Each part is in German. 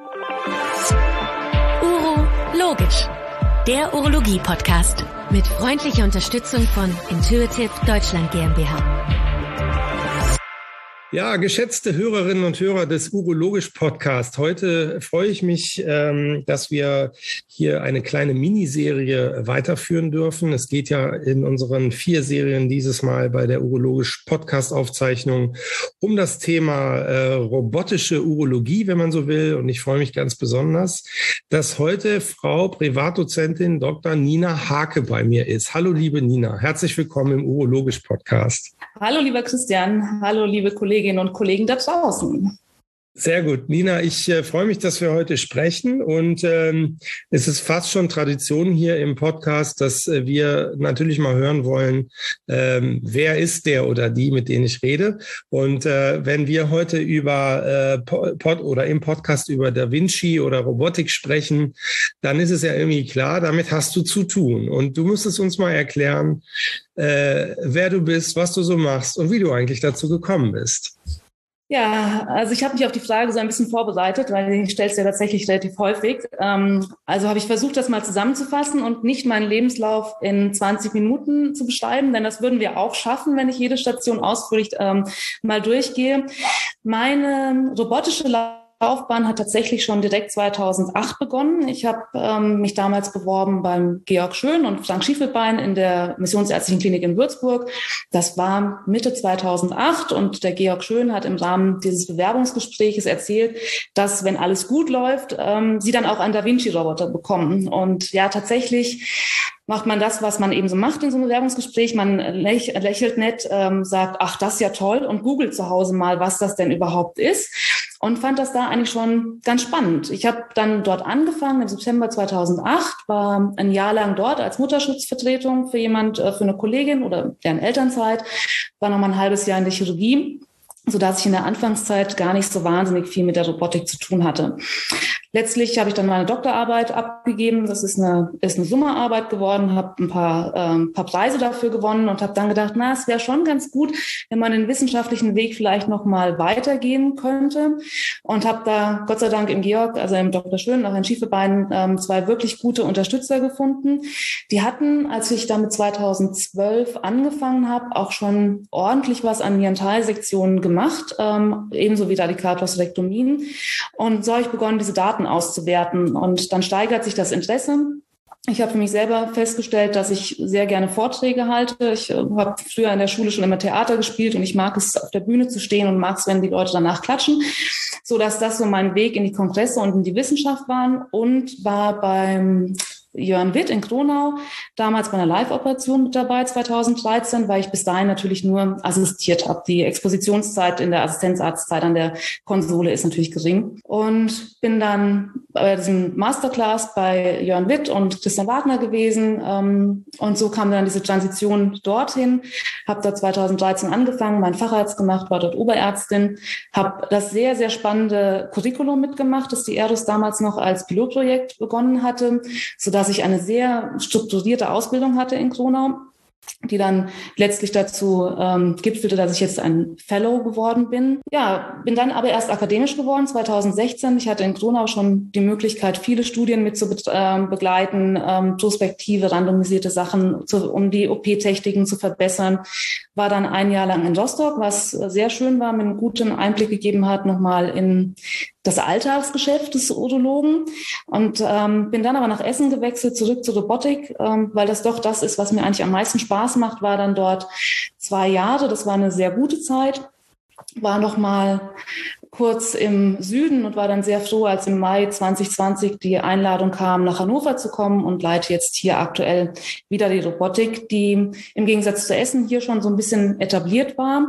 Urologisch, der Urologie-Podcast mit freundlicher Unterstützung von Intuitive Deutschland GmbH. Ja, geschätzte Hörerinnen und Hörer des Urologisch-Podcasts. Heute freue ich mich, dass wir hier eine kleine Miniserie weiterführen dürfen. Es geht ja in unseren 4 Serien dieses Mal bei der Urologisch-Podcast-Aufzeichnung um das Thema robotische Urologie, wenn man so will. Und ich freue mich ganz besonders, dass heute Frau Privatdozentin Dr. Nina Hake bei mir ist. Hallo, liebe Nina. Herzlich willkommen im Urologisch-Podcast. Hallo, lieber Christian. Hallo, liebe Kolleginnen und Kollegen da draußen. Sehr gut. Nina, ich freue mich, dass wir heute sprechen und es ist fast schon Tradition hier im Podcast, dass wir natürlich mal hören wollen, wer ist der oder die, mit denen ich rede. Und wenn wir heute über im Podcast über Da Vinci oder Robotik sprechen, dann ist es ja irgendwie klar, damit hast du zu tun. Und du musst es uns mal erklären, wer du bist, was du so machst und wie du eigentlich dazu gekommen bist. Ja, also ich habe mich auf die Frage so ein bisschen vorbereitet, weil ich stelle es ja tatsächlich relativ häufig. Also habe ich versucht, das mal zusammenzufassen und nicht meinen Lebenslauf in 20 Minuten zu beschreiben, denn das würden wir auch schaffen, wenn ich jede Station ausführlich mal durchgehe. Meine robotische Laufbahn hat tatsächlich schon direkt 2008 begonnen. Ich habe mich damals beworben beim Georg Schön und Frank Schiefelbein in der Missionsärztlichen Klinik in Würzburg. Das war Mitte 2008 und der Georg Schön hat im Rahmen dieses Bewerbungsgespräches erzählt, dass, wenn alles gut läuft, sie dann auch einen Da Vinci-Roboter bekommen. Und ja, tatsächlich macht man das, was man eben so macht in so einem Bewerbungsgespräch. Man lächelt nett, sagt, ach, das ist ja toll und googelt zu Hause mal, was das denn überhaupt ist. Und fand das da eigentlich schon ganz spannend. Ich habe dann dort angefangen im September 2008, war ein Jahr lang dort als Mutterschutzvertretung für eine Kollegin oder deren Elternzeit, war nochmal ein halbes Jahr in der Chirurgie, sodass ich in der Anfangszeit gar nicht so wahnsinnig viel mit der Robotik zu tun hatte. Letztlich habe ich dann meine Doktorarbeit abgegeben. Das ist eine Summerarbeit geworden, habe ein paar Preise dafür gewonnen und habe dann gedacht, es wäre schon ganz gut, wenn man den wissenschaftlichen Weg vielleicht noch mal weitergehen könnte. Und habe da Gott sei Dank im Georg, also im Dr. Schön, auch in Schiefelbein, 2 wirklich gute Unterstützer gefunden. Die hatten, als ich damit 2012 angefangen habe, auch schon ordentlich was an Nierentalsektionen gemacht, ebenso wie Radikalprostatektomien. Und so habe ich begonnen, diese Daten auszuwerten. Und dann steigert sich das Interesse. Ich habe für mich selber festgestellt, dass ich sehr gerne Vorträge halte. Ich habe früher in der Schule schon immer Theater gespielt und ich mag es, auf der Bühne zu stehen und mag es, wenn die Leute danach klatschen, so dass das so mein Weg in die Kongresse und in die Wissenschaft waren und war beim Jörn Witt in Kronau, damals bei einer Live-Operation mit dabei, 2013, weil ich bis dahin natürlich nur assistiert habe. Die Expositionszeit in der Assistenzarztzeit an der Konsole ist natürlich gering. Und bin dann bei diesem Masterclass bei Jörn Witt und Christian Wagner gewesen. Und so kam dann diese Transition dorthin. Habe da 2013 angefangen, meinen Facharzt gemacht, war dort Oberärztin, habe das sehr, sehr spannende Curriculum mitgemacht, das die ERUS damals noch als Pilotprojekt begonnen hatte, sodass ich eine sehr strukturierte Ausbildung hatte in Kronau, die dann letztlich dazu gipfelte, dass ich jetzt ein Fellow geworden bin. Ja, bin dann aber erst akademisch geworden, 2016. Ich hatte in Kronau schon die Möglichkeit, viele Studien mit zu begleiten, prospektive, randomisierte Sachen, um die OP-Techniken zu verbessern. War dann ein Jahr lang in Rostock, was sehr schön war, mir einen guten Einblick gegeben hat, nochmal in das Alltagsgeschäft des Urologen und bin dann aber nach Essen gewechselt, zurück zur Robotik, weil das doch das ist, was mir eigentlich am meisten Spaß macht, war dann dort 2 Jahre. Das war eine sehr gute Zeit, war nochmal kurz im Süden und war dann sehr froh, als im Mai 2020 die Einladung kam, nach Hannover zu kommen und leite jetzt hier aktuell wieder die Robotik, die im Gegensatz zu Essen hier schon so ein bisschen etabliert war.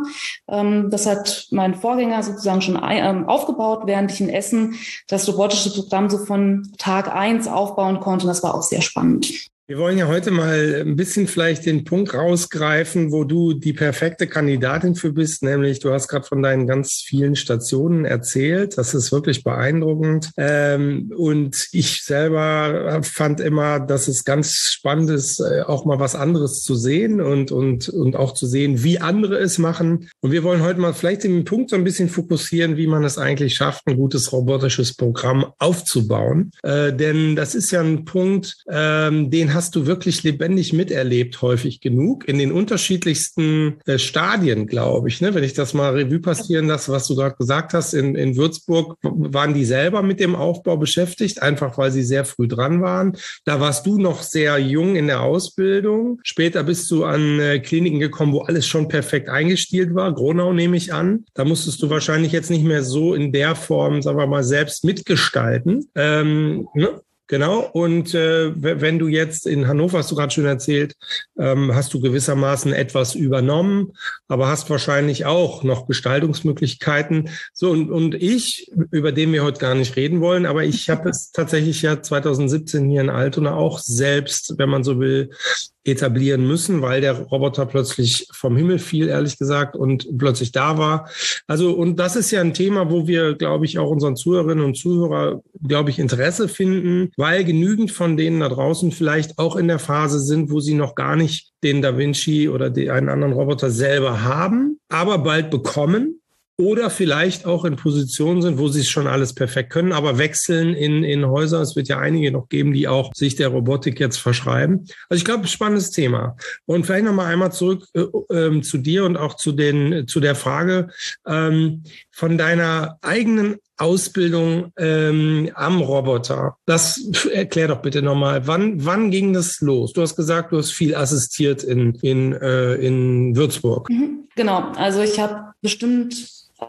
Das hat mein Vorgänger sozusagen schon aufgebaut, während ich in Essen das robotische Programm so von Tag 1 aufbauen konnte. Und das war auch sehr spannend. Wir wollen ja heute mal ein bisschen vielleicht den Punkt rausgreifen, wo du die perfekte Kandidatin für bist, nämlich du hast gerade von deinen ganz vielen Stationen erzählt. Das ist wirklich beeindruckend. Und ich selber fand immer, dass es ganz spannend ist, auch mal was anderes zu sehen und auch zu sehen, wie andere es machen. Und wir wollen heute mal vielleicht den Punkt so ein bisschen fokussieren, wie man es eigentlich schafft, ein gutes robotisches Programm aufzubauen. Denn das ist ja ein Punkt, den hast du wirklich lebendig miterlebt, häufig genug, in den unterschiedlichsten Stadien, glaube ich. Ne? Wenn ich das mal Revue passieren lasse, was du gerade gesagt hast, in Würzburg waren die selber mit dem Aufbau beschäftigt, einfach weil sie sehr früh dran waren. Da warst du noch sehr jung in der Ausbildung. Später bist du an Kliniken gekommen, wo alles schon perfekt eingestielt war. Gronau nehme ich an. Da musstest du wahrscheinlich jetzt nicht mehr so in der Form, sagen wir mal, selbst mitgestalten. Ne? Genau, und wenn du jetzt in Hannover, hast du gerade schon erzählt, hast du gewissermaßen etwas übernommen, aber hast wahrscheinlich auch noch Gestaltungsmöglichkeiten. So, und ich, über den wir heute gar nicht reden wollen, aber ich habe es tatsächlich ja 2017 hier in Altona auch selbst, wenn man so will, etablieren müssen, weil der Roboter plötzlich vom Himmel fiel, ehrlich gesagt, und plötzlich da war. Also, und das ist ja ein Thema, wo wir, glaube ich, auch unseren Zuhörerinnen und Zuhörer, glaube ich, Interesse finden, weil genügend von denen da draußen vielleicht auch in der Phase sind, wo sie noch gar nicht den Da Vinci oder einen anderen Roboter selber haben, aber bald bekommen. Oder vielleicht auch in Positionen sind, wo sie es schon alles perfekt können, aber wechseln in Häuser. Es wird ja einige noch geben, die auch sich der Robotik jetzt verschreiben. Also ich glaube, spannendes Thema. Und vielleicht noch mal einmal zurück zu dir und auch zu der Frage von deiner eigenen Ausbildung am Roboter. Das erklär doch bitte nochmal. Wann ging das los? Du hast gesagt, du hast viel assistiert in Würzburg. Genau, also ich habe bestimmt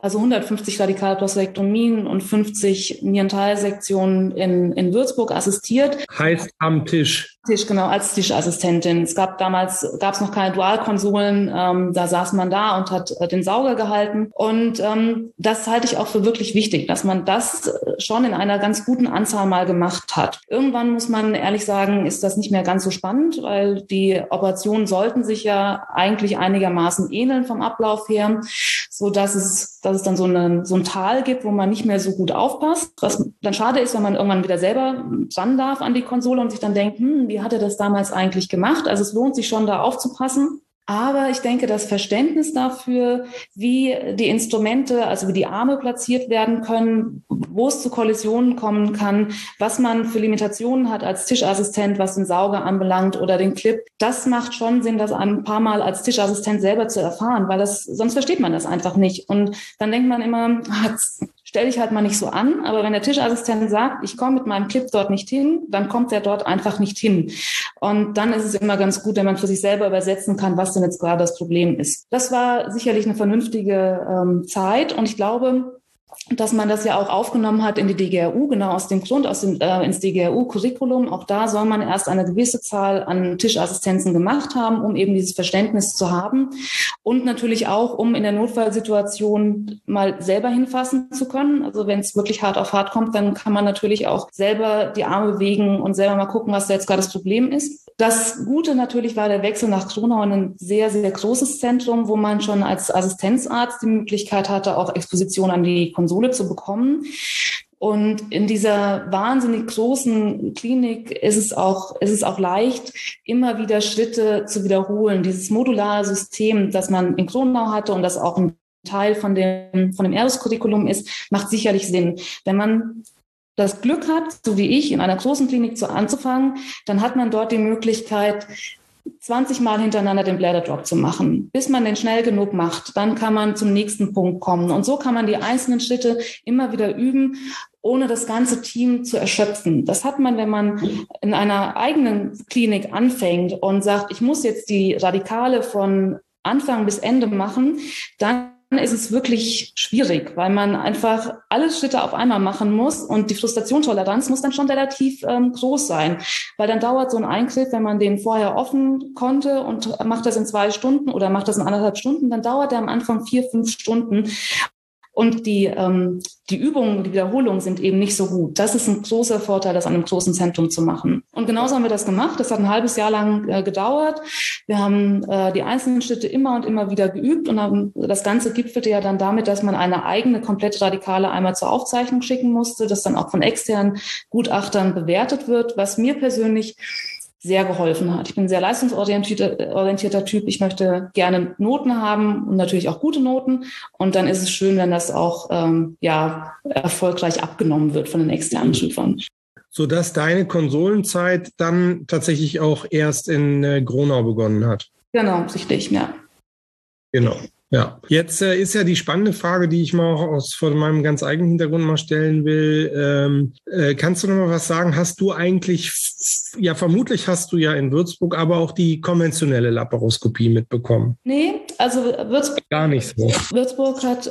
150 Radikalprostatektomien und 50 Nierenteilsektionen in Würzburg assistiert. Heißt am Tisch. Genau, als Tischassistentin. Es gab noch keine Dualkonsolen, da saß man da und hat den Sauger gehalten. Und das halte ich auch für wirklich wichtig, dass man das schon in einer ganz guten Anzahl mal gemacht hat. Irgendwann muss man ehrlich sagen, ist das nicht mehr ganz so spannend, weil die Operationen sollten sich ja eigentlich einigermaßen ähneln vom Ablauf her, so dass es dann so ein Tal gibt, wo man nicht mehr so gut aufpasst. Was dann schade ist, wenn man irgendwann wieder selber dran darf an die Konsole und sich dann denkt, wie hat er das damals eigentlich gemacht? Also es lohnt sich schon, da aufzupassen. Aber ich denke, das Verständnis dafür, wie die Instrumente, also wie die Arme platziert werden können, wo es zu Kollisionen kommen kann, was man für Limitationen hat als Tischassistent, was den Sauger anbelangt oder den Clip, das macht schon Sinn, das ein paar Mal als Tischassistent selber zu erfahren, weil sonst versteht man das einfach nicht. Und dann denkt man immer, stell dich halt mal nicht so an, aber wenn der Tischassistent sagt, ich komme mit meinem Clip dort nicht hin, dann kommt er dort einfach nicht hin. Und dann ist es immer ganz gut, wenn man für sich selber übersetzen kann, was denn jetzt gerade das Problem ist. Das war sicherlich eine vernünftige Zeit und ich glaube, dass man das ja auch aufgenommen hat in die DGRU, genau aus dem Grund, ins DGRU-Curriculum. Auch da soll man erst eine gewisse Zahl an Tischassistenzen gemacht haben, um eben dieses Verständnis zu haben. Und natürlich auch, um in der Notfallsituation mal selber hinfassen zu können. Also wenn es wirklich hart auf hart kommt, dann kann man natürlich auch selber die Arme bewegen und selber mal gucken, was da jetzt gerade das Problem ist. Das Gute natürlich war der Wechsel nach Gronau in ein sehr, sehr großes Zentrum, wo man schon als Assistenzarzt die Möglichkeit hatte, auch Exposition an die Konsole zu bekommen. Und in dieser wahnsinnig großen Klinik ist es auch leicht, immer wieder Schritte zu wiederholen. Dieses modulare System, das man in Gronau hatte und das auch ein Teil von dem ERUS-Curriculum ist, macht sicherlich Sinn. Wenn man das Glück hat, so wie ich, in einer großen Klinik anzufangen, dann hat man dort die Möglichkeit, 20 Mal hintereinander den Bladder Drop zu machen. Bis man den schnell genug macht, dann kann man zum nächsten Punkt kommen. Und so kann man die einzelnen Schritte immer wieder üben, ohne das ganze Team zu erschöpfen. Das hat man, wenn man in einer eigenen Klinik anfängt und sagt, ich muss jetzt die Radikale von Anfang bis Ende machen, dann ist es wirklich schwierig, weil man einfach alle Schritte auf einmal machen muss und die Frustrationstoleranz muss dann schon relativ groß sein, weil dann dauert so ein Eingriff, wenn man den vorher offen konnte und macht das in 2 Stunden oder macht das in 1,5 Stunden, dann dauert der am Anfang 4-5 Stunden. Und die Übungen, die Wiederholungen sind eben nicht so gut. Das ist ein großer Vorteil, das an einem großen Zentrum zu machen. Und genauso haben wir das gemacht. Das hat ein halbes Jahr lang gedauert. Wir haben die einzelnen Schritte immer und immer wieder geübt und haben, das Ganze gipfelte ja dann damit, dass man eine eigene komplette Radikale einmal zur Aufzeichnung schicken musste, das dann auch von externen Gutachtern bewertet wird, was mir persönlich sehr geholfen hat. Ich bin ein sehr leistungsorientierter Typ. Ich möchte gerne Noten haben und natürlich auch gute Noten. Und dann ist es schön, wenn das auch erfolgreich abgenommen wird von den externen Prüfern. Sodass deine Konsolenzeit dann tatsächlich auch erst in Gronau begonnen hat. Genau, sicherlich, ja. Genau. Ja, jetzt ist ja die spannende Frage, die ich mal auch von meinem ganz eigenen Hintergrund mal stellen will. Kannst du noch mal was sagen? Hast du eigentlich, ja vermutlich hast du ja in Würzburg aber auch die konventionelle Laparoskopie mitbekommen? Nee, also Würzburg gar nicht so. Würzburg hat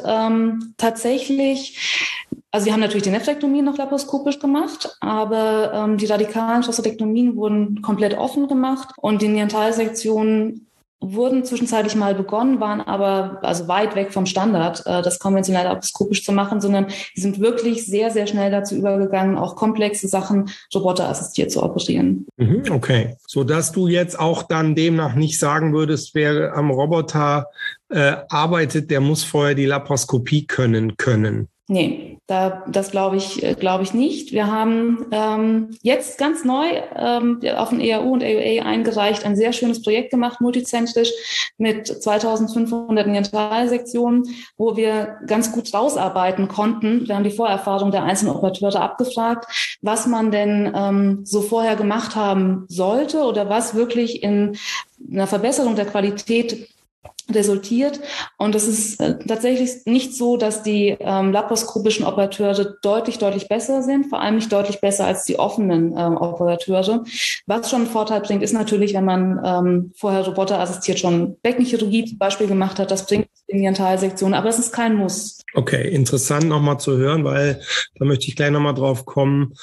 tatsächlich, also wir haben natürlich die Nephrektomie noch laparoskopisch gemacht, aber die radikalen Prostatektomien wurden komplett offen gemacht und die Nierentalsektionen wurden zwischenzeitlich mal begonnen, waren aber also weit weg vom Standard, das konventionell laparoskopisch zu machen, sondern die sind wirklich sehr, sehr schnell dazu übergegangen, auch komplexe Sachen roboterassistiert zu operieren. Okay, sodass du jetzt auch dann demnach nicht sagen würdest, wer am Roboter arbeitet, der muss vorher die Laparoskopie können. Nee, das glaube ich nicht. Wir haben jetzt ganz neu auf den EAU und AUA eingereicht, ein sehr schönes Projekt gemacht, multizentrisch mit 2500 Nierentalsektionen, wo wir ganz gut rausarbeiten konnten. Wir haben die Vorerfahrung der einzelnen Operateure abgefragt, was man denn so vorher gemacht haben sollte oder was wirklich in einer Verbesserung der Qualität resultiert. Und es ist tatsächlich nicht so, dass die laparoskopischen Operateure deutlich besser sind, vor allem nicht deutlich besser als die offenen Operateure. Was schon einen Vorteil bringt, ist natürlich, wenn man vorher roboterassistiert schon Beckenchirurgie zum Beispiel gemacht hat, das bringt in die Nierentalsektion, aber es ist kein Muss. Okay, interessant nochmal zu hören, weil da möchte ich gleich nochmal drauf kommen.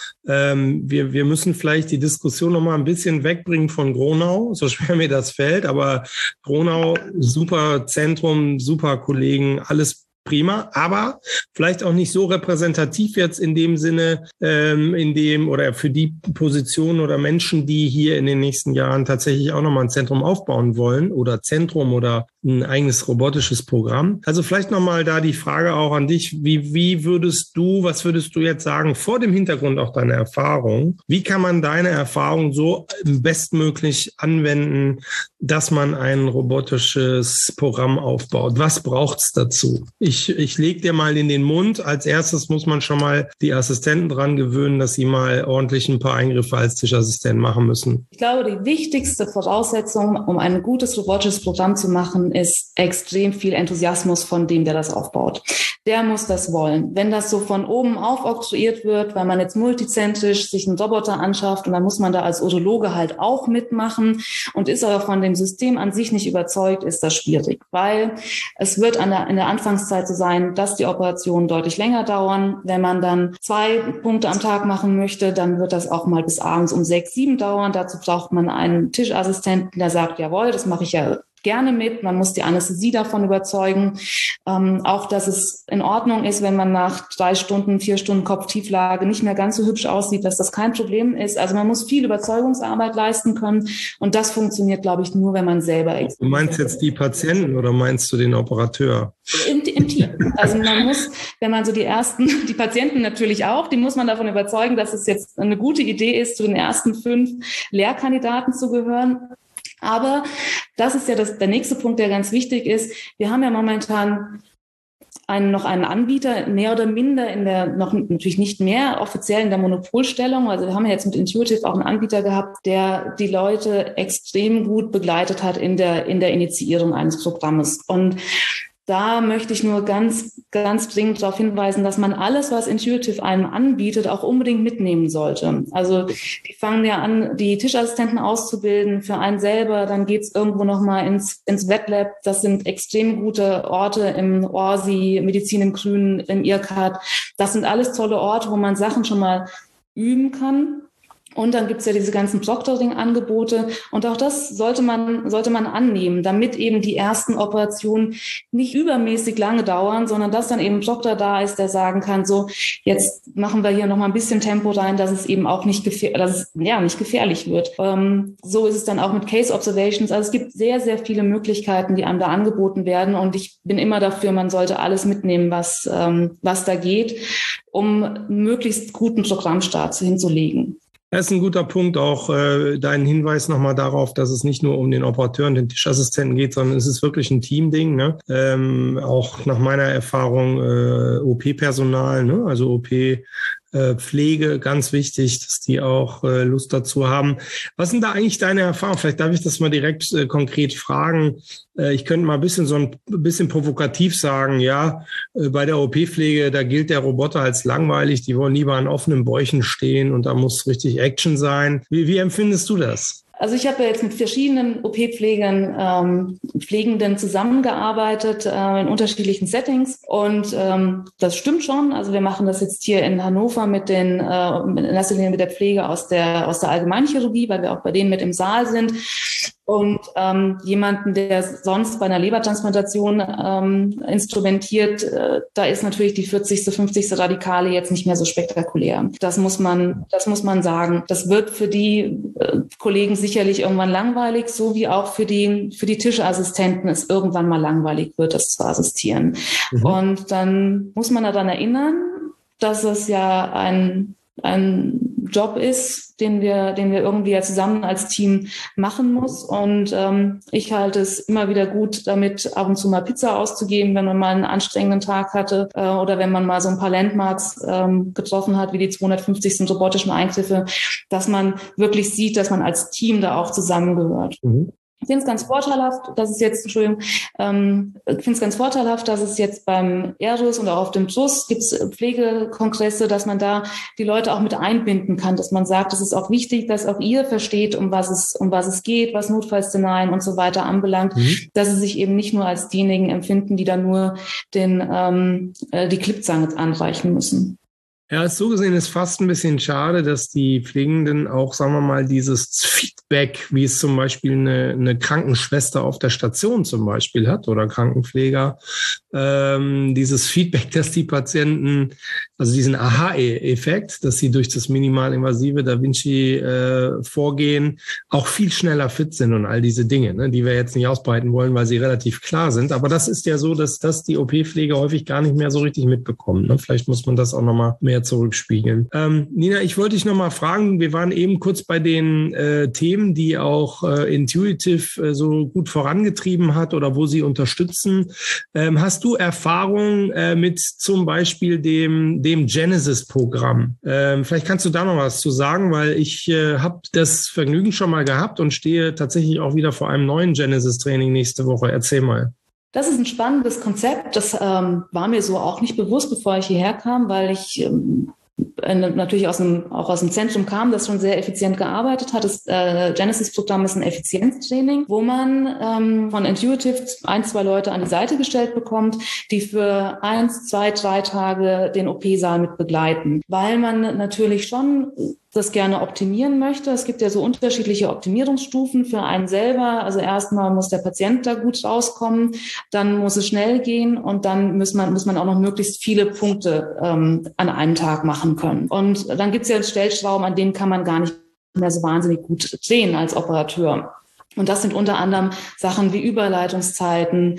Wir müssen vielleicht die Diskussion nochmal ein bisschen wegbringen von Gronau, so schwer mir das fällt, aber Gronau, super Zentrum, super Kollegen, alles prima, aber vielleicht auch nicht so repräsentativ jetzt in dem Sinne, oder für die Positionen oder Menschen, die hier in den nächsten Jahren tatsächlich auch nochmal ein Zentrum aufbauen wollen oder ein eigenes robotisches Programm. Also vielleicht nochmal da die Frage auch an dich, was würdest du jetzt sagen, vor dem Hintergrund auch deiner Erfahrung, wie kann man deine Erfahrung so bestmöglich anwenden, dass man ein robotisches Programm aufbaut? Was braucht's dazu? Ich lege dir mal in den Mund. Als erstes muss man schon mal die Assistenten dran gewöhnen, dass sie mal ordentlich ein paar Eingriffe als Tischassistent machen müssen. Ich glaube, die wichtigste Voraussetzung, um ein gutes robotisches Programm zu machen, ist extrem viel Enthusiasmus von dem, der das aufbaut. Der muss das wollen. Wenn das so von oben auf oktroyiert wird, weil man jetzt multizentrisch sich einen Roboter anschafft und dann muss man da als Urologe halt auch mitmachen und ist aber von dem System an sich nicht überzeugt, ist das schwierig, weil es wird in der Anfangszeit so sein, dass die Operationen deutlich länger dauern. Wenn man dann 2 Punkte am Tag machen möchte, dann wird das auch mal bis abends um 6, 7 dauern. Dazu braucht man einen Tischassistenten, der sagt, jawohl, das mache ich ja gerne mit. Man muss die Anästhesie davon überzeugen. Auch, dass es in Ordnung ist, wenn man nach 3 Stunden, 4 Stunden Kopftieflage nicht mehr ganz so hübsch aussieht, dass das kein Problem ist. Also man muss viel Überzeugungsarbeit leisten können. Und das funktioniert, glaube ich, nur, wenn man selber Du meinst jetzt die Patienten oder meinst du den Operateur? Im Team. Also man muss, wenn man so die Patienten natürlich auch, die muss man davon überzeugen, dass es jetzt eine gute Idee ist, zu den ersten 5 Lehrkandidaten zu gehören. Aber das ist ja der nächste Punkt, der ganz wichtig ist. Wir haben ja momentan noch einen Anbieter, mehr oder minder noch natürlich nicht mehr offiziell in der Monopolstellung. Also wir haben ja jetzt mit Intuitive auch einen Anbieter gehabt, der die Leute extrem gut begleitet hat in der Initiierung eines Programmes. Und da möchte ich nur ganz, ganz dringend darauf hinweisen, dass man alles, was Intuitive einem anbietet, auch unbedingt mitnehmen sollte. Also die fangen ja an, die Tischassistenten auszubilden für einen selber. Dann geht's irgendwo nochmal ins Wet-Lab. Das sind extrem gute Orte im ORSI, Medizin im Grünen, im IRCAD. Das sind alles tolle Orte, wo man Sachen schon mal üben kann. Und dann gibt's ja diese ganzen Proctoring-Angebote. Und auch das sollte man annehmen, damit eben die ersten Operationen nicht übermäßig lange dauern, sondern dass dann eben ein Proctor da ist, der sagen kann, so, jetzt machen wir hier nochmal ein bisschen Tempo rein, dass es eben auch nicht gefährlich wird. So ist es dann auch mit Case Observations. Also es gibt sehr, sehr viele Möglichkeiten, die einem da angeboten werden. Und ich bin immer dafür, man sollte alles mitnehmen, was da geht, um möglichst guten Programmstart hinzulegen. Das ist ein guter Punkt, auch dein Hinweis nochmal darauf, dass es nicht nur um den Operateur und den Tischassistenten geht, sondern es ist wirklich ein Teamding. Ne? Auch nach meiner Erfahrung OP-Personal, ne? Also OP-Pflege, ganz wichtig, dass die auch Lust dazu haben. Was sind da eigentlich deine Erfahrungen? Vielleicht darf ich das mal direkt konkret fragen. Ich könnte mal ein bisschen provokativ sagen, ja, bei der OP-Pflege, da gilt der Roboter als langweilig, die wollen lieber an offenen Bäuchen stehen und da muss richtig Action sein. Wie empfindest du das? Also ich habe ja jetzt mit verschiedenen Pflegenden zusammengearbeitet in unterschiedlichen Settings und das stimmt schon. Also wir machen das jetzt hier in Hannover in erster Linie mit der Pflege aus der Allgemeinchirurgie, weil wir auch bei denen mit im Saal sind. Und jemanden, der sonst bei einer Lebertransplantation instrumentiert, da ist natürlich die 40., 50. Radikale jetzt nicht mehr so spektakulär. Das muss man sagen. Das wird für die Kollegen sicherlich irgendwann langweilig, so wie auch für die Tischassistenten es irgendwann mal langweilig wird, das zu assistieren. Mhm. Und dann muss man daran erinnern, dass es ja ein Job ist, den wir irgendwie ja zusammen als Team machen muss. Und ich halte es immer wieder gut, damit ab und zu mal Pizza auszugeben, wenn man mal einen anstrengenden Tag hatte oder wenn man mal so ein paar Landmarks getroffen hat, wie die 250. robotischen Eingriffe, dass man wirklich sieht, dass man als Team da auch zusammengehört. Mhm. Ich finde es ganz vorteilhaft, dass es jetzt beim ERUS und auch auf dem TUS gibt es Pflegekongresse, dass man da die Leute auch mit einbinden kann, dass man sagt, es ist auch wichtig, dass auch ihr versteht, um was es geht, was Notfallszenarien und so weiter anbelangt, dass sie sich eben nicht nur als diejenigen empfinden, die da nur die Klippzange anreichen müssen. Ja, so gesehen ist fast ein bisschen schade, dass die Pflegenden auch, sagen wir mal, dieses Feedback, wie es zum Beispiel eine Krankenschwester auf der Station zum Beispiel hat oder Krankenpfleger, dieses Feedback, dass die Patienten, also diesen Aha-Effekt, dass sie durch das minimalinvasive Da Vinci Vorgehen auch viel schneller fit sind und all diese Dinge, ne, die wir jetzt nicht ausbreiten wollen, weil sie relativ klar sind. Aber das ist ja so, dass das die OP-Pflege häufig gar nicht mehr so richtig mitbekommt. Ne? Vielleicht muss man das auch nochmal mehr zurückspiegeln. Nina, ich wollte dich nochmal fragen, wir waren eben kurz bei den Themen, die auch Intuitive so gut vorangetrieben hat oder wo sie unterstützen. Hast du Erfahrung mit zum Beispiel dem Genesis-Programm? Vielleicht kannst du da noch was zu sagen, weil ich habe das Vergnügen schon mal gehabt und stehe tatsächlich auch wieder vor einem neuen Genesis-Training nächste Woche. Erzähl mal. Das ist ein spannendes Konzept. Das war mir so auch nicht bewusst, bevor ich hierher kam, weil ich natürlich auch aus dem Zentrum kam, das schon sehr effizient gearbeitet hat. Das Genesis-Programm ist ein Effizienztraining, wo man von Intuitive 1-2 Leute an die Seite gestellt bekommt, die für 1, 2, 3 Tage den OP-Saal mit begleiten, weil man natürlich schon das gerne optimieren möchte. Es gibt ja so unterschiedliche Optimierungsstufen für einen selber. Also erstmal muss der Patient da gut rauskommen, dann muss es schnell gehen und dann muss man auch noch möglichst viele Punkte an einem Tag machen können. Und dann gibt es ja einen Stellschrauben, an denen kann man gar nicht mehr so wahnsinnig gut drehen als Operateur. Und das sind unter anderem Sachen wie Überleitungszeiten,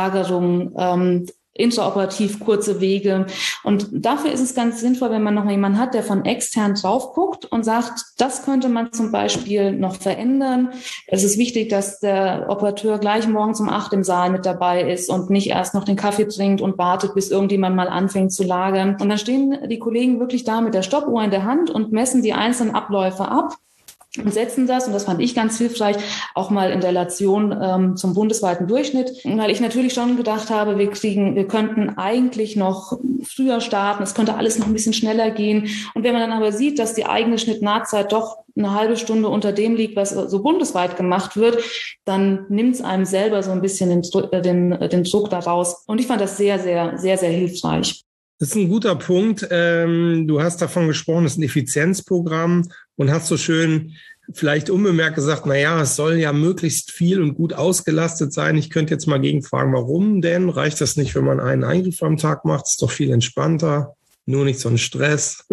Lagerung, intraoperativ kurze Wege. Und dafür ist es ganz sinnvoll, wenn man noch jemanden hat, der von extern drauf guckt und sagt, das könnte man zum Beispiel noch verändern. Es ist wichtig, dass der Operateur gleich morgens um 8 im Saal mit dabei ist und nicht erst noch den Kaffee trinkt und wartet, bis irgendjemand mal anfängt zu lagern. Und dann stehen die Kollegen wirklich da mit der Stoppuhr in der Hand und messen die einzelnen Abläufe ab und setzen das, und das fand ich ganz hilfreich, auch mal in Relation zum bundesweiten Durchschnitt, weil ich natürlich schon gedacht habe, wir könnten eigentlich noch früher starten, es könnte alles noch ein bisschen schneller gehen. Und wenn man dann aber sieht, dass die eigene Schnittnahtzeit doch eine halbe Stunde unter dem liegt, was so bundesweit gemacht wird, dann nimmt es einem selber so ein bisschen den Druck daraus. Und ich fand das sehr, sehr, sehr, sehr hilfreich. Das ist ein guter Punkt. Du hast davon gesprochen, das ist ein Effizienzprogramm. und hast so schön vielleicht unbemerkt gesagt, naja, es soll ja möglichst viel und gut ausgelastet sein. Ich könnte jetzt mal gegenfragen, warum denn? Reicht das nicht, wenn man einen Eingriff am Tag macht? Ist doch viel entspannter, nur nicht so ein Stress.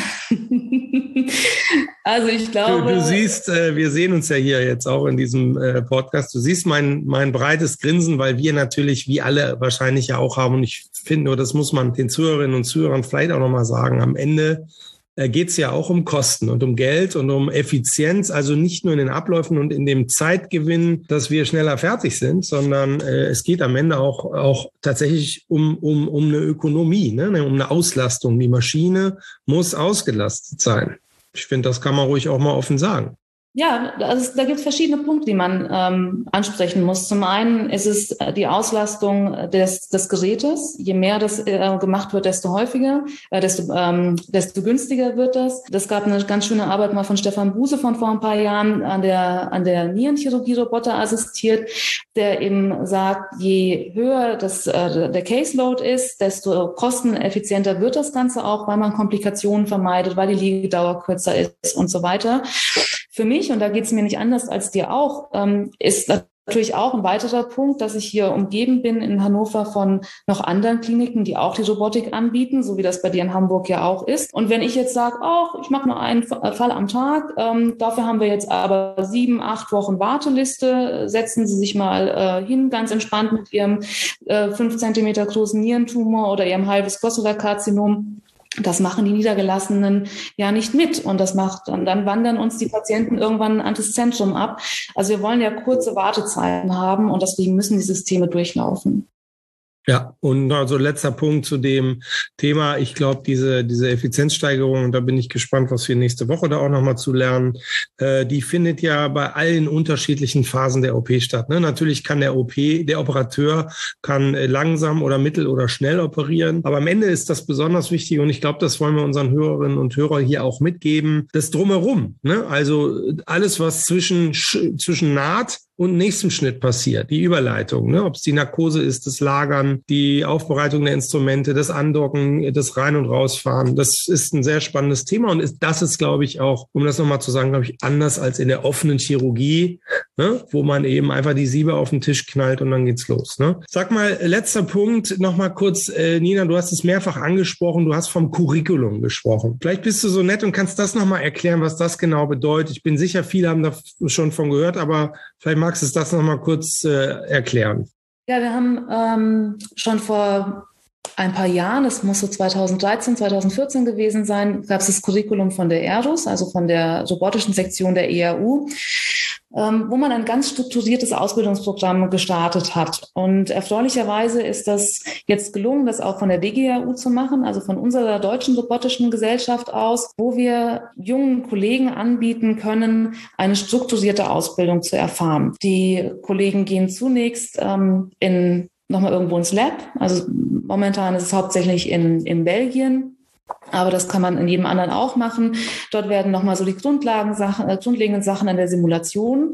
Also ich glaube... Du siehst, wir sehen uns ja hier jetzt auch in diesem Podcast, du siehst mein breites Grinsen, weil wir natürlich, wie alle wahrscheinlich ja auch haben, und ich finde nur, das muss man den Zuhörerinnen und Zuhörern vielleicht auch nochmal sagen, am Ende geht es ja auch um Kosten und um Geld und um Effizienz, also nicht nur in den Abläufen und in dem Zeitgewinn, dass wir schneller fertig sind, sondern es geht am Ende auch tatsächlich um eine Ökonomie, ne? Um eine Auslastung. Die Maschine muss ausgelastet sein. Ich finde, das kann man ruhig auch mal offen sagen. Ja, also da gibt es verschiedene Punkte, die man ansprechen muss. Zum einen ist es die Auslastung des Gerätes. Je mehr das gemacht wird, desto häufiger, desto günstiger wird das. Das gab eine ganz schöne Arbeit mal von Stefan Buse von vor ein paar Jahren an der Nierenchirurgie-Roboter assistiert, der eben sagt, je höher der Caseload ist, desto kosteneffizienter wird das Ganze auch, weil man Komplikationen vermeidet, weil die Liegedauer kürzer ist und so weiter. Für mich, und da geht es mir nicht anders als dir auch, ist natürlich auch ein weiterer Punkt, dass ich hier umgeben bin in Hannover von noch anderen Kliniken, die auch die Robotik anbieten, so wie das bei dir in Hamburg ja auch ist. Und wenn ich jetzt sage, ich mache nur einen Fall am Tag, dafür haben wir jetzt aber 7-8 Wochen Warteliste, setzen Sie sich mal hin, ganz entspannt mit Ihrem 5 Zentimeter großen Nierentumor oder Ihrem halbes Prostatakarzinom. Das machen die Niedergelassenen ja nicht mit. Und dann wandern uns die Patienten irgendwann an das Zentrum ab. Also wir wollen ja kurze Wartezeiten haben und deswegen müssen die Systeme durchlaufen. Ja, und also letzter Punkt zu dem Thema. Ich glaube, diese Effizienzsteigerung, und da bin ich gespannt, was wir nächste Woche da auch nochmal zu lernen, die findet ja bei allen unterschiedlichen Phasen der OP statt. Ne? Natürlich kann der Operateur kann langsam oder mittel oder schnell operieren. Aber am Ende ist das besonders wichtig, und ich glaube, das wollen wir unseren Hörerinnen und Hörern hier auch mitgeben, das Drumherum. Ne? Also alles, was zwischen Naht und nächstem Schnitt passiert, die Überleitung, ne? Ob es die Narkose ist, das Lagern, die Aufbereitung der Instrumente, das Andocken, das Rein- und Rausfahren, das ist ein sehr spannendes Thema, und das ist, glaube ich, auch, um das nochmal zu sagen, glaube ich, anders als in der offenen Chirurgie, ne? Wo man eben einfach die Siebe auf den Tisch knallt und dann geht's los. Ne? Sag mal, letzter Punkt, nochmal kurz, Nina, du hast es mehrfach angesprochen, du hast vom Curriculum gesprochen. Vielleicht bist du so nett und kannst das nochmal erklären, was das genau bedeutet. Ich bin sicher, viele haben da schon von gehört, aber vielleicht magst du das noch mal kurz erklären. Ja, wir haben schon vor ein paar Jahren, das muss so 2013, 2014 gewesen sein, gab es das Curriculum von der ERDUS, also von der robotischen Sektion der ERU, wo man ein ganz strukturiertes Ausbildungsprogramm gestartet hat. Und erfreulicherweise ist das jetzt gelungen, das auch von der DGRU zu machen, also von unserer deutschen robotischen Gesellschaft aus, wo wir jungen Kollegen anbieten können, eine strukturierte Ausbildung zu erfahren. Die Kollegen gehen zunächst nochmal irgendwo ins Lab. Also momentan ist es hauptsächlich in Belgien. Aber das kann man in jedem anderen auch machen. Dort werden nochmal so die grundlegenden Sachen an der Simulation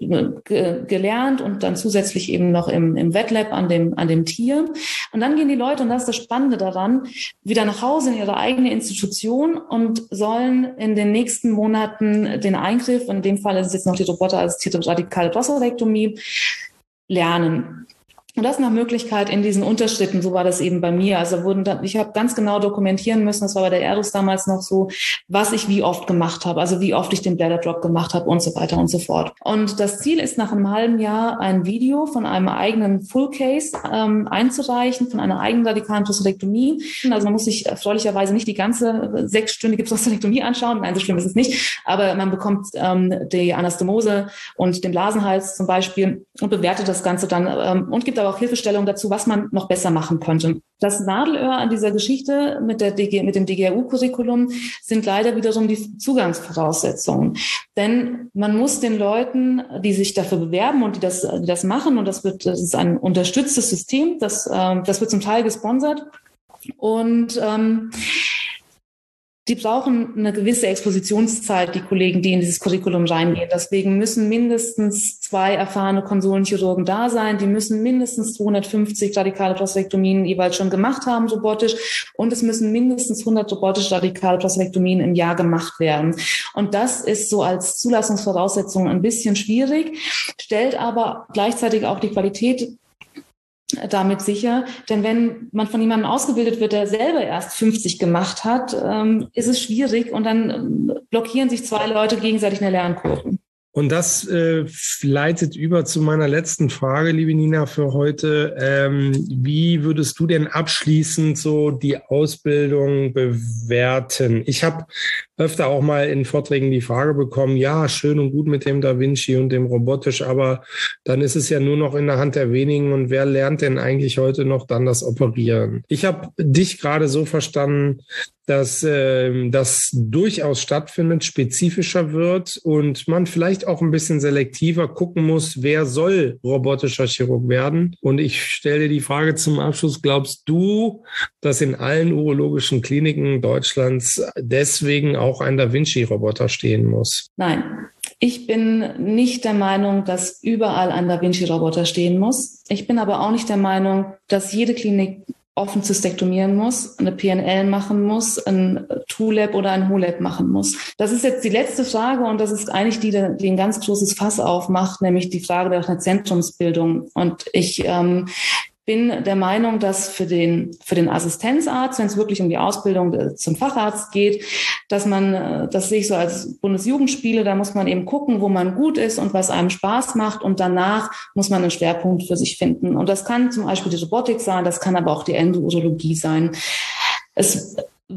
gelernt und dann zusätzlich eben noch im Wet-Lab an dem Tier. Und dann gehen die Leute, und das ist das Spannende daran, wieder nach Hause in ihre eigene Institution und sollen in den nächsten Monaten den Eingriff, in dem Fall ist es jetzt noch die roboterassistierte radikale Prostatektomie, lernen. Und das nach Möglichkeit in diesen Unterschritten, so war das eben bei mir. Also ich habe ganz genau dokumentieren müssen, das war bei der ERDUS damals noch so, was ich wie oft gemacht habe, also wie oft ich den Bladder Drop gemacht habe und so weiter und so fort. Und das Ziel ist, nach einem halben Jahr ein Video von einem eigenen Full Case einzureichen, von einer eigenen radikalen Prostatektomie. Also man muss sich erfreulicherweise nicht die ganze 6-stündige Prostatektomie anschauen, nein, so schlimm ist es nicht, aber man bekommt die Anastomose und den Blasenhals zum Beispiel und bewertet das Ganze dann und gibt aber auch Hilfestellung dazu, was man noch besser machen könnte. Das Nadelöhr an dieser Geschichte mit dem DGRU-Curriculum sind leider wiederum die Zugangsvoraussetzungen. Denn man muss den Leuten, die sich dafür bewerben und die das machen, und das ist ein unterstütztes System, das wird zum Teil gesponsert, und die brauchen eine gewisse Expositionszeit, die Kollegen, die in dieses Curriculum reingehen. Deswegen müssen mindestens 2 erfahrene Konsolenchirurgen da sein. Die müssen mindestens 250 radikale Prostatektomien jeweils schon gemacht haben, robotisch. Und es müssen mindestens 100 robotische radikale Prostatektomien im Jahr gemacht werden. Und das ist so als Zulassungsvoraussetzung ein bisschen schwierig, stellt aber gleichzeitig auch die Qualität damit sicher. Denn wenn man von jemandem ausgebildet wird, der selber erst 50 gemacht hat, ist es schwierig und dann blockieren sich 2 Leute gegenseitig in der Lernkurve. Und das leitet über zu meiner letzten Frage, liebe Nina, für heute. Wie würdest du denn abschließend so die Ausbildung bewerten? Ich habe öfter auch mal in Vorträgen die Frage bekommen, ja, schön und gut mit dem Da Vinci und dem robotisch, aber dann ist es ja nur noch in der Hand der wenigen und wer lernt denn eigentlich heute noch dann das Operieren? Ich habe dich gerade so verstanden, dass das durchaus stattfindet, spezifischer wird und man vielleicht auch ein bisschen selektiver gucken muss, wer soll robotischer Chirurg werden? Und ich stelle dir die Frage zum Abschluss, glaubst du, dass in allen urologischen Kliniken Deutschlands deswegen auch ein Da Vinci-Roboter stehen muss? Nein. Ich bin nicht der Meinung, dass überall ein Da Vinci-Roboter stehen muss. Ich bin aber auch nicht der Meinung, dass jede Klinik offen zystektomieren muss, eine PNL machen muss, ein TrueLab oder ein HoLab machen muss. Das ist jetzt die letzte Frage und das ist eigentlich die ein ganz großes Fass aufmacht, nämlich die Frage der Zentrumsbildung. Und ich bin der Meinung, dass für den Assistenzarzt, wenn es wirklich um die Ausbildung zum Facharzt geht, dass man, das sehe ich so als Bundesjugendspiele, da muss man eben gucken, wo man gut ist und was einem Spaß macht und danach muss man einen Schwerpunkt für sich finden. Und das kann zum Beispiel die Robotik sein, das kann aber auch die Endourologie sein. Es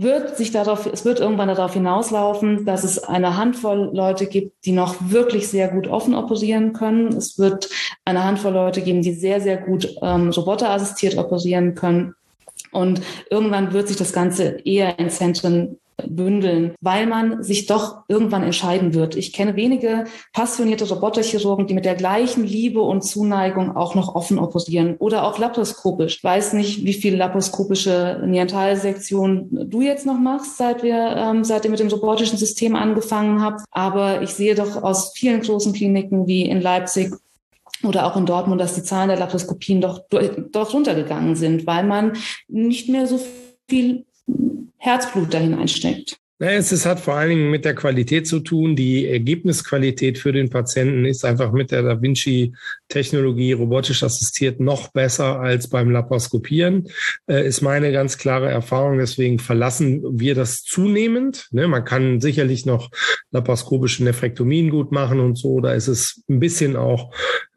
wird irgendwann darauf hinauslaufen, dass es eine Handvoll Leute gibt, die noch wirklich sehr gut offen operieren können. Es wird eine Handvoll Leute geben, die sehr, sehr gut roboterassistiert operieren können. Und irgendwann wird sich das Ganze eher in Zentren bündeln, weil man sich doch irgendwann entscheiden wird. Ich kenne wenige passionierte Roboterchirurgen, die mit der gleichen Liebe und Zuneigung auch noch offen operieren oder auch laparoskopisch. Ich weiß nicht, wie viele laparoskopische Neandertalsektionen du jetzt noch machst, seit ihr mit dem robotischen System angefangen habt. Aber ich sehe doch aus vielen großen Kliniken wie in Leipzig oder auch in Dortmund, dass die Zahlen der Laparoskopien doch runtergegangen sind, weil man nicht mehr so viel Herzblut da hineinsteckt. Es hat vor allen Dingen mit der Qualität zu tun. Die Ergebnisqualität für den Patienten ist einfach mit der Da Vinci-Technologie robotisch assistiert noch besser als beim Laparoskopieren, ist meine ganz klare Erfahrung. Deswegen verlassen wir das zunehmend. Man kann sicherlich noch laparoskopische Nephrektomien gut machen und so. Da ist es ein bisschen auch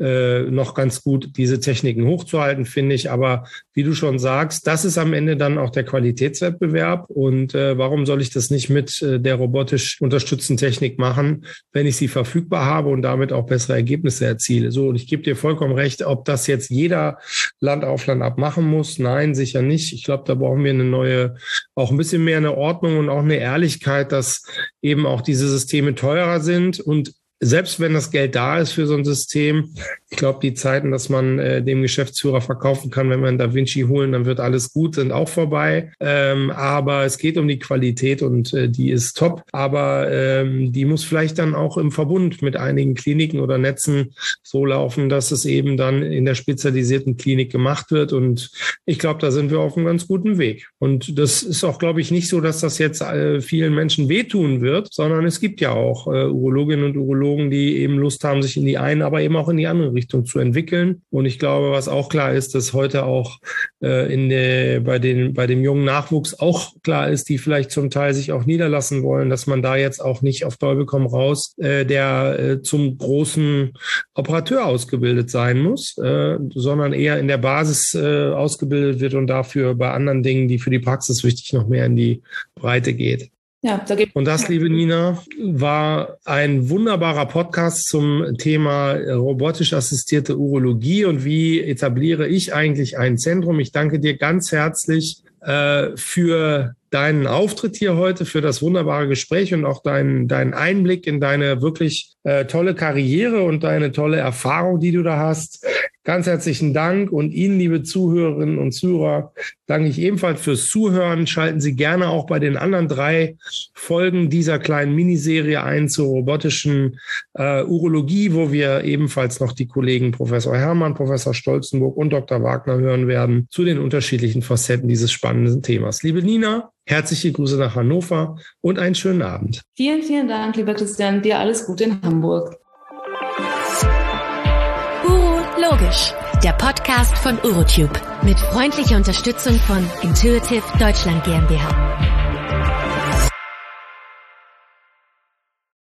noch ganz gut, diese Techniken hochzuhalten, finde ich. Aber wie du schon sagst, das ist am Ende dann auch der Qualitätswettbewerb. Und warum soll ich das nicht mit der robotisch unterstützten Technik machen, wenn ich sie verfügbar habe und damit auch bessere Ergebnisse erziele? So, und ich gebe dir vollkommen recht, ob das jetzt jeder Land auf Land ab machen muss. Nein, sicher nicht. Ich glaube, da brauchen wir eine neue, auch ein bisschen mehr eine Ordnung und auch eine Ehrlichkeit, dass eben auch diese Systeme teurer sind und selbst wenn das Geld da ist für so ein System, ich glaube, die Zeiten, dass man dem Geschäftsführer verkaufen kann, wenn wir einen Da Vinci holen, dann wird alles gut, sind auch vorbei. Aber es geht um die Qualität und die ist top. Aber die muss vielleicht dann auch im Verbund mit einigen Kliniken oder Netzen so laufen, dass es eben dann in der spezialisierten Klinik gemacht wird. Und ich glaube, da sind wir auf einem ganz guten Weg. Und das ist auch, glaube ich, nicht so, dass das jetzt vielen Menschen wehtun wird, sondern es gibt ja auch Urologinnen und Urologen, die eben Lust haben, sich in die eine, aber eben auch in die andere Richtung zu entwickeln. Und ich glaube, was auch klar ist, dass heute auch bei dem jungen Nachwuchs auch klar ist, die vielleicht zum Teil sich auch niederlassen wollen, dass man da jetzt auch nicht auf Teufel komm raus, der zum großen Operateur ausgebildet sein muss, sondern eher in der Basis ausgebildet wird und dafür bei anderen Dingen, die für die Praxis wichtig, noch mehr in die Breite geht. Ja, und das, liebe Nina, war ein wunderbarer Podcast zum Thema robotisch assistierte Urologie und wie etabliere ich eigentlich ein Zentrum. Ich danke dir ganz herzlich für deinen Auftritt hier heute, für das wunderbare Gespräch und auch deinen Einblick in deine wirklich tolle Karriere und deine tolle Erfahrung, die du da hast. ganz herzlichen Dank und Ihnen, liebe Zuhörerinnen und Zuhörer, danke ich ebenfalls fürs Zuhören. Schalten Sie gerne auch bei den anderen 3 Folgen dieser kleinen Miniserie ein zur robotischen Urologie, wo wir ebenfalls noch die Kollegen Professor Herrmann, Professor Stolzenburg und Dr. Wagner hören werden zu den unterschiedlichen Facetten dieses spannenden Themas. Liebe Nina, herzliche Grüße nach Hannover und einen schönen Abend. Vielen, vielen Dank, lieber Christian. Dir alles Gute in Hamburg. Urologisch, der Podcast von Urotube mit freundlicher Unterstützung von Intuitive Deutschland GmbH.